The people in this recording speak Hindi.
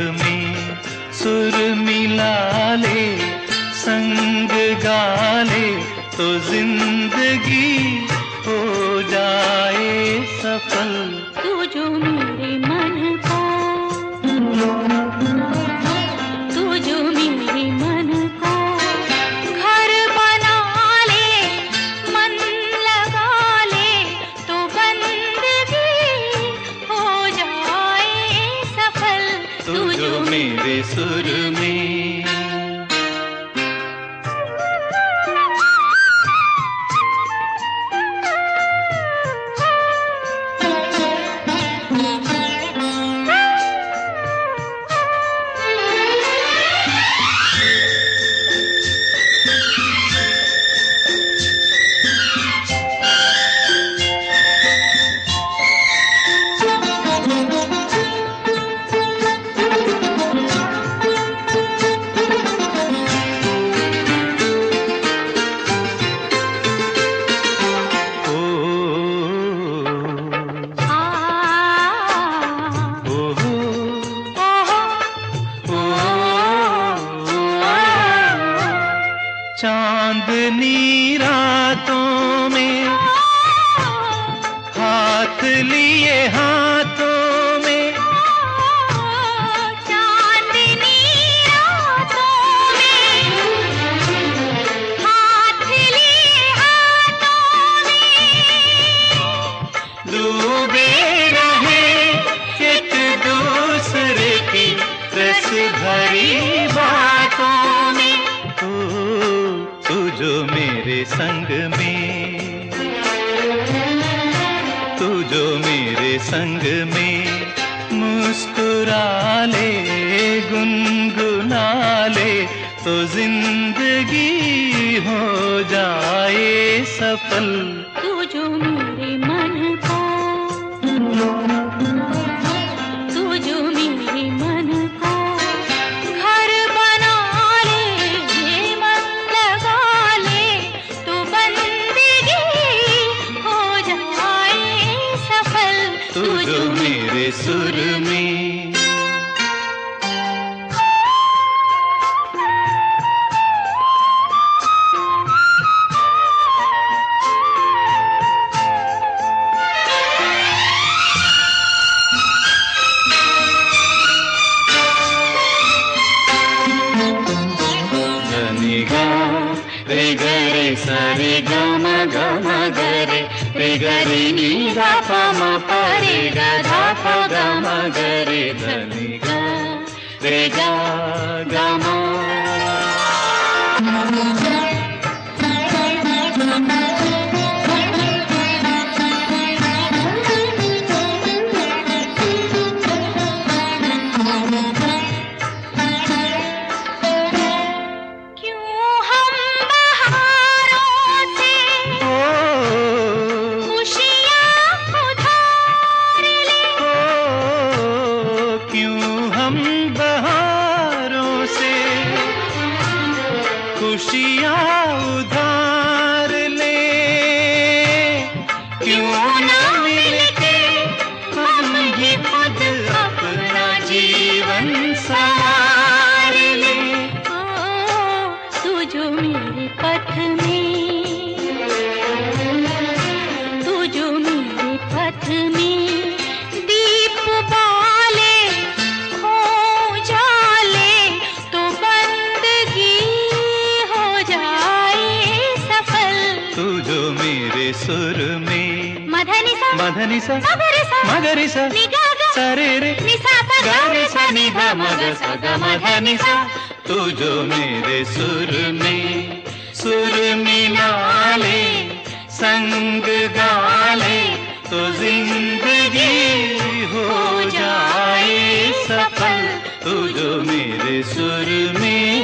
में सुर मिला ले, संग गा ले, तो जिंदगी हो जाए सफल। तू जो मेरे मन का, तू जो मेरे मन का घर बना ले, मन लगा ले, तो बंदगी हो जाए सफल। तू जो मेरे सुर में चांदनी रातों में हाथ लिए हाथों में, चांदनी रातों में हाथ लिए हाथों में, डूबे रहे एक दूसरे की रस भरी बातों में। तू जो मेरे संग में, तू जो मेरे संग में मुस्कुरा ले, गुनगुना ले, तो जिंदगी हो जाए सफल। तू जो मेरे मन का, तू जो मेरे मन का घर बना ले, मन लगा ले, तो बंदगी हो जाए सफल। तू जो मेरे सुर में रे गरे सरे गम गम गरे, रे गरे नी गा प म प रे गा धा प ग म गरे, धनी गा रे गा गा म। खुशियाँ उधार ले, क्यों ना मिलके हम ही खुद अपना जीवन संवार ले। तू जो मेरे पथ में, तू जो मेरे पथ में दीप बाले हो जाले, तो बंदगी हो जाए सफल। तू जो मेरे सुर में मधनि सा मधनि सा मगरि सा निगा गा सरे रे निसा प गा रे सा नि धा म ग सा ग म ध नि सा। तू जो मेरे सुर में सुर मिला ले, संग गा ले, तो जिंदगी हो जाए सफल। तू जो मेरे सुर में